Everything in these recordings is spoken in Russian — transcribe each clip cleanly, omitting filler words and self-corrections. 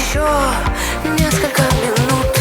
еще несколько минут.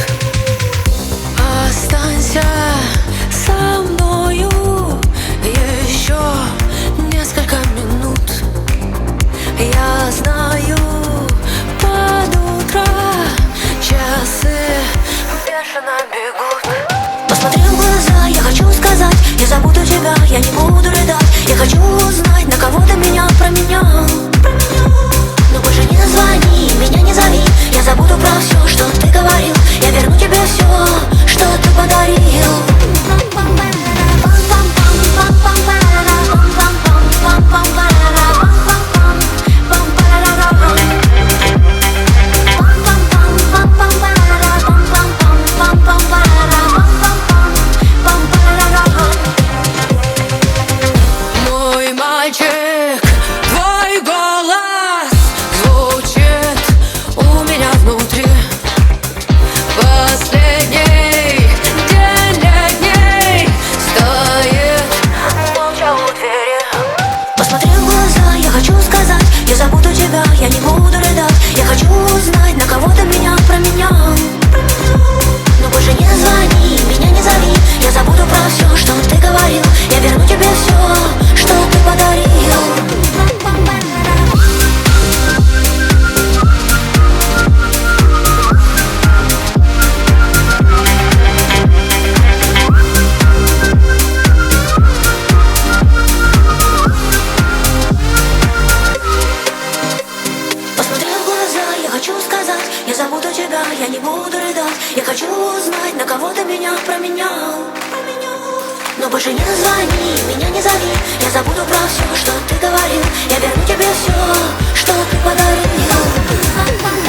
Останься со мною еще несколько минут. Я знаю, под утро часы бешено бегут. Посмотри в глаза, я хочу сказать: я забуду тебя, я не буду рыдать. Я хочу узнать, на кого ты меня променял. Но больше не звони, меня не зови. Я забуду про все, что ты говорил. Я верну тебе все, что ты подарил. Мой мальчик, твой голос звучит у меня внутри. Последний день летний стоит молча у двери. Посмотри в глаза, я хочу сказать: я забуду тебя, я не буду рыдать. Я хочу узнать, на кого ты меня променял. Но больше не звони, меня не зови. Я забуду про все, что ты говорил. Я верну тебе все, что ты подарил. Я забуду тебя, я не буду рыдать. Я хочу узнать, на кого ты меня променял. Но больше не звони, меня не зови. Я забуду про все, что ты говорил. Я верну тебе все, что ты подарил.